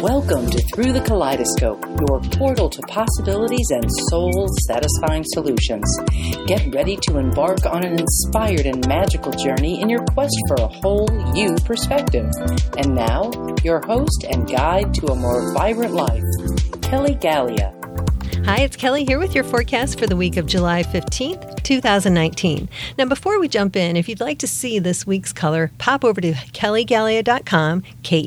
Welcome to Through the Kaleidoscope, your portal to possibilities and soul-satisfying solutions. Get ready to embark on an inspired and magical journey in your quest for a whole you perspective. And now, your host and guide to a more vibrant life, Kelly Galea. Hi, it's Kelly here with your forecast for the week of July 15th, 2019. Now, before we jump in, if you'd like to see this week's color, pop over to kellygalea.com,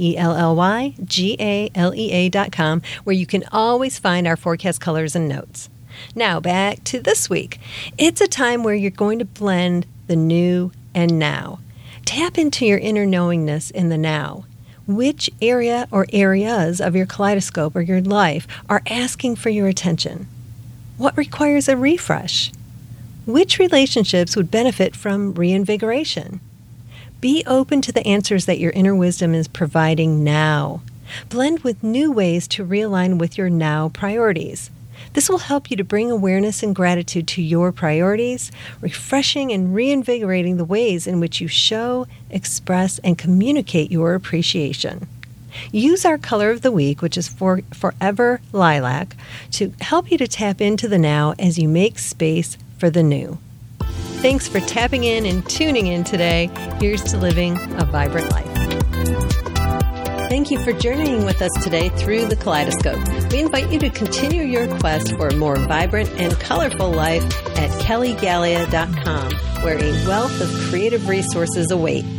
KELLYGALEA.com, where you can always find our forecast colors and notes. Now, back to this week. It's a time where you're going to blend the new and now. Tap into your inner knowingness in the now. Which area or areas of your kaleidoscope or your life are asking for your attention? What requires a refresh? Which relationships would benefit from reinvigoration? Be open to the answers that your inner wisdom is providing now. Blend with new ways to realign with your now priorities. This will help you to bring awareness and gratitude to your priorities, refreshing and reinvigorating the ways in which you show, express, and communicate your appreciation. Use our color of the week, which is Forever Lilac, to help you to tap into the now as you make space for the new. Thanks for tapping in and tuning in today. Here's to living a vibrant life. Thank you for journeying with us today through the kaleidoscope. We invite you to continue your quest for a more vibrant and colorful life at kellygalea.com, where a wealth of creative resources await.